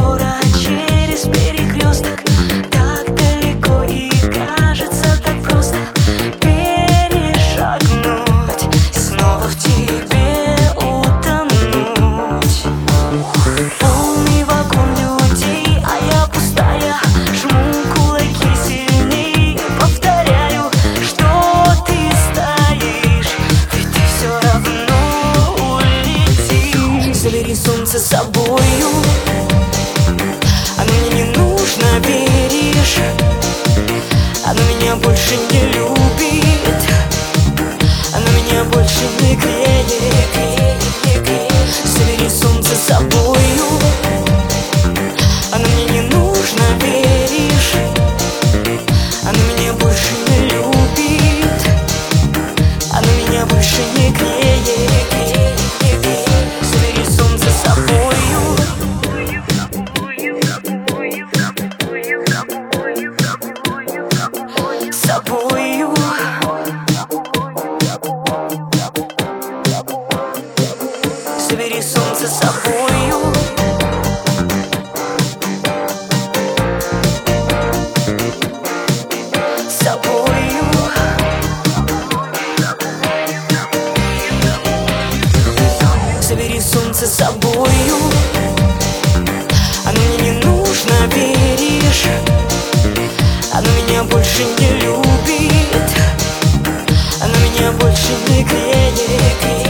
светофора через перекресток. Так далеко и кажется так просто перешагнуть, снова в тебе утонуть. Полный вагон людей, а я пустая. Жму кулаки сильней, повторяю, что ты стоишь, ведь ты все равно улетишь. Забери солнце с собою, оно мне не нужно, веришь? Оно меня больше не любит, оно меня больше не греет. Забери солнце с собою, оно мне не нужно, веришь? Оно меня больше не любит, оно меня больше не греет. Забери солнце с собою, с собою. Забери солнце с собою, с собою. Забери солнце с собою, оно мне не нужно, веришь? Оно меня больше не любит, оно меня больше не греет.